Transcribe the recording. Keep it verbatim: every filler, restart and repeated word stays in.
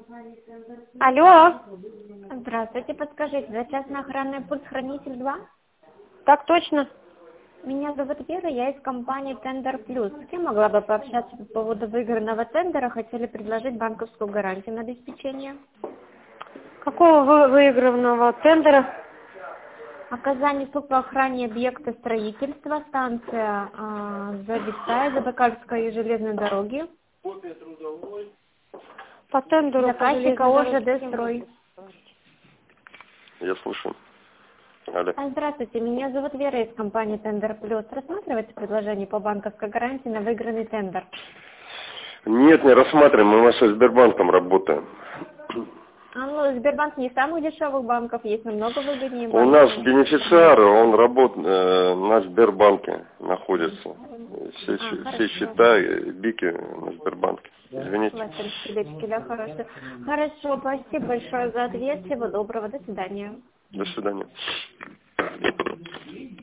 Алло. Здравствуйте, подскажите, за частный охранный пульт хранитель два? Так точно. Меня зовут Вера, я из компании Тендер Плюс. С кем могла бы пообщаться по поводу выигранного тендера? Хотели предложить банковскую гарантию на обеспечение. Какого вы выигранного тендера? Оказание услуг по охране объекта строительства, станция э, Завистая, Забайкальской и железной дороги. По тендеру по Заказчика железной ОЖД дороге. «Строй». Я слушаю. Алло. А, Здравствуйте, меня зовут Вера из компании Тендер Плюс. Рассматриваете предложение по банковской гарантии на выигранный тендер? Нет, не рассматриваем, мы у нас со Сбербанком работаем. А, ну, Сбербанк не самых дешевых банков, есть намного выгоднее У банков. нас бенефициар, он работает э, на Сбербанке, находится. Все, А, щи- хорошо. все счета, э, бики на Сбербанке. Извините. Ваши сердечки, да, хорошо. Хорошо, спасибо большое за ответ, всего доброго, до свидания. До свидания.